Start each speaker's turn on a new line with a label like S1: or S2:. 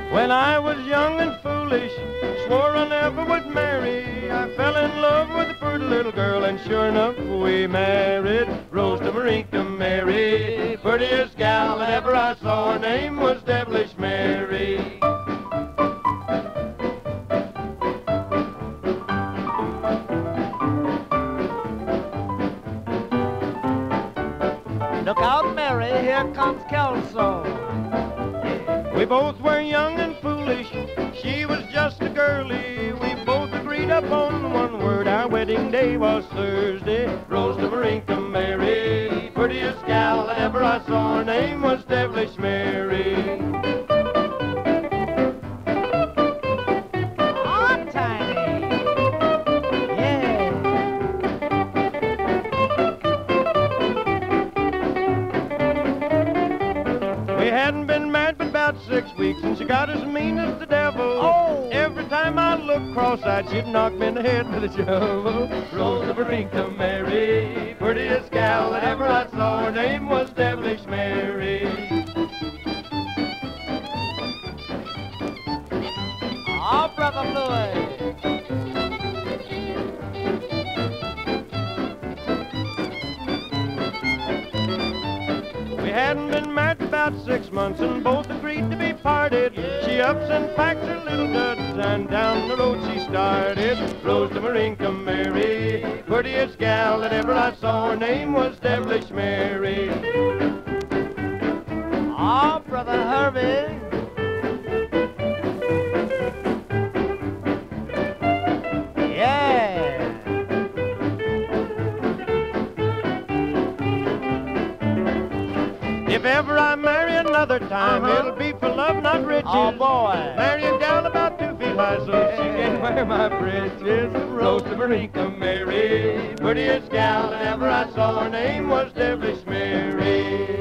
S1: When I was young and foolish, swore I never would marry, I fell in love with a pretty little girl, and sure enough we married. Rose to Marinka Mary, prettiest gal that ever I saw, her name was Devilish Mary.
S2: Look out, Mary, here comes Kelso.
S1: We both were young and foolish, she was just a girlie. We both agreed upon one word, our wedding day was Thursday. Rose to Marinka Mary, prettiest gal that ever I saw, her name was Devilish Mary.
S2: Oh, Tiny. Yeah.
S1: We hadn't been married but about 6 weeks, and she got as mean as the devil.
S2: Oh.
S1: Every time I looked cross-eyed, she'd knock me in the head with a shovel. Rose to Marinka Mary, prettiest gal that ever I saw, her name was Devilish Mary.
S2: Oh, Brother Louis.
S1: We hadn't been married about 6 months, and both agreed to be parted. She ups and packs her little duds, and down the road she started. Rose to Marinka Mary, prettiest gal that ever I saw, her name was Devilish Mary.
S2: Oh, Brother Herbie. Yeah.
S1: If ever I marry another time, it'll be for love, not riches.
S2: Oh, boy.
S1: Marry a gal about 2 feet high so she can wear my breeches. Rose to Marinka Mary, prettiest gal that ever I saw, her name was Devilish Mary.